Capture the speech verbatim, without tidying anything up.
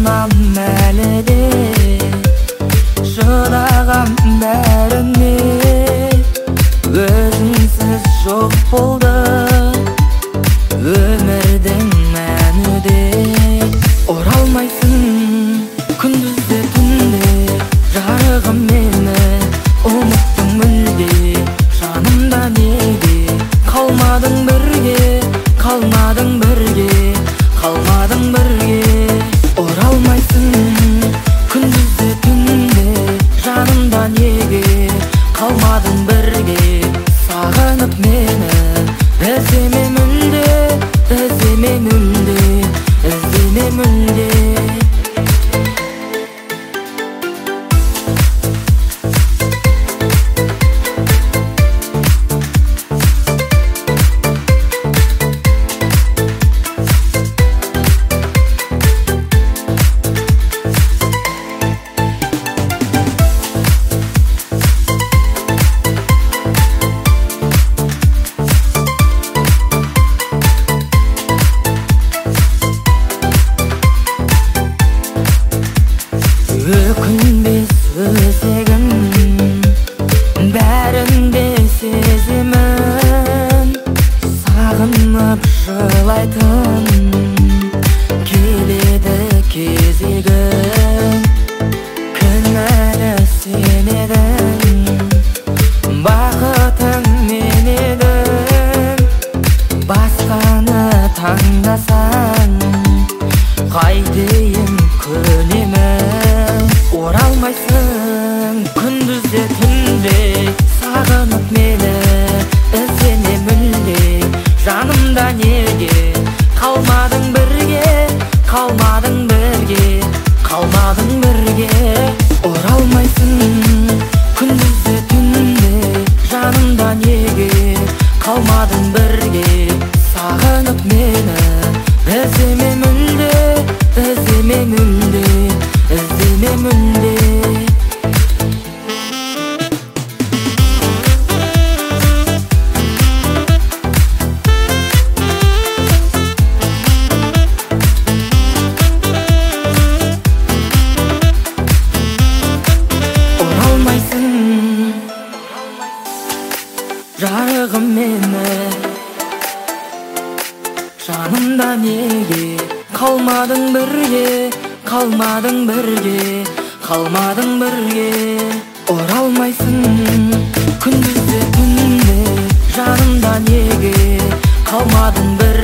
Сағынам әлі де шыдаған бәріне, өзіңсіз жоқ болды өмірдің мәні де. Оралмайсың күндізде түнде, жарығым мені ұмыттың мүлде. Жанымда неге қалмадың бірге, қалмадың бірге, қалмадың бірге. Оралмайсың күндізде түнде, жанымда неге қалмадың бірге. Сағынып мені іздеме мүлде, іздеме мүлде, іздеме мүлде. Өкінбес өзегім, бәрінде сезімін. Сағынып жылайтын келеді кезегім. Кінәлі сен едің, бақытың мен едім. Басқаны таңдасаң қайтейін көнемін. Оралмайсың күндізде түнде, сағынып мені іздеме мүлде. Жанымда неге қалмадың бірге, қалмадың бірге, қалмадың бірге. Оралмайсың күндізде түнде, жанымда неге қалмадың бірге. Сағынып мені іздеме мүлде, іздеме мүлде, іздеме мүлде. Оралмайсың жарығым мені, жанымда неге қалмадың бірге, қалмадың бірге, қалмадың бірге. Оралмайсың күндізде түнде, жанымда неге қалмадың бірге.